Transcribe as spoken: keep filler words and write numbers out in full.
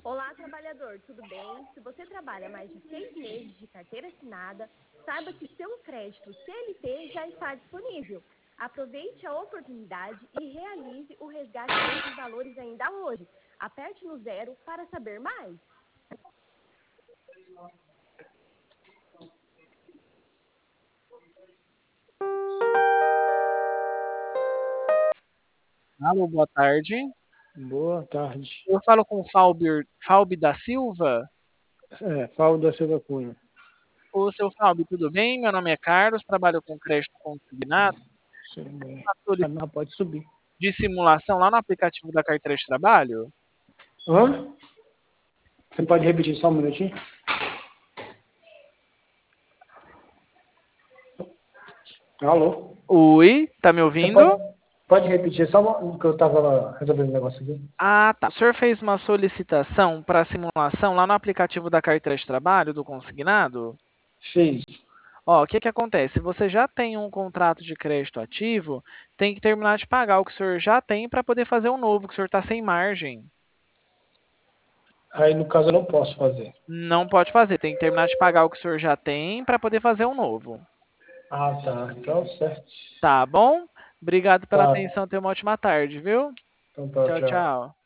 Olá, trabalhador, tudo bem? Se você trabalha mais de seis meses de carteira assinada, saiba que seu crédito C L T já está disponível. Aproveite a oportunidade e realize o resgate desses valores ainda hoje. Aperte no zero para saber mais. Alô, boa tarde. Boa tarde. Eu falo com o Fábio, Fábio da Silva. É, Paulo da Silva Cunha. Ô, seu Fábio, tudo bem? Meu nome é Carlos, trabalho com crédito consignado. Sim, bem. Uma Ah, solicitação não, pode subir. de simulação lá no aplicativo da carteira de trabalho. Hã? Você pode repetir só um minutinho? Alô? Oi, tá me Você pode, ouvindo? pode repetir só o que eu estava resolvendo um negócio aqui? Ah, tá. O senhor fez uma solicitação para simulação lá no aplicativo da carteira de trabalho do consignado? Fiz. Ó, o que que acontece? Se você já tem um contrato de crédito ativo, tem que terminar de pagar o que o senhor já tem para poder fazer um novo, que o senhor está sem margem. Aí, no caso, eu não posso fazer. Não pode fazer, tem que terminar de pagar o que o senhor já tem para poder fazer um novo. Ah, tá. Então, certo. Tá bom? Obrigado pela Tá. atenção, tenha uma ótima tarde, viu? Então tá, Tchau, tchau. tchau.